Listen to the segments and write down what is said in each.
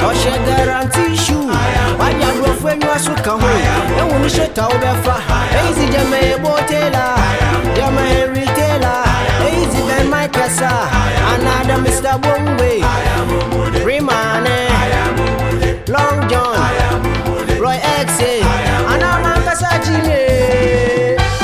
she guarantee shoe. Why ya bro when you are so come and when you shut out the fire. Easy Jama Botela, Jama Retailer, Easy Ben my Kessa, another Mr. Bombay, Remane, Long John, Roy X, and I'm a Passagine.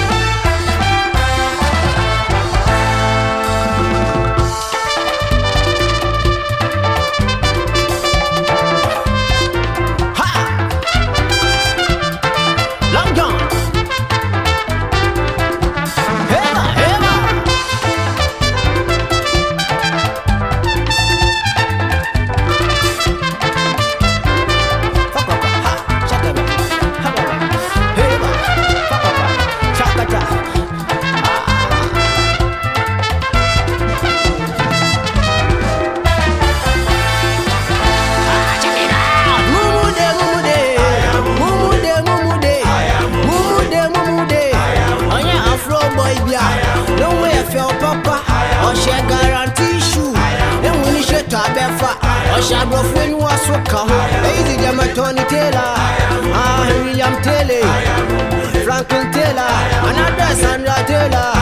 She guarantee shoe. And when you shut up, or she brought when you are so calm. Easy Jama Tony Taylor, William Taylor, Franklin Taylor, another Sandra Taylor,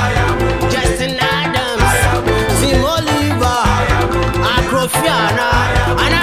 Justin Adams, Tim Oliver, Acrofiana,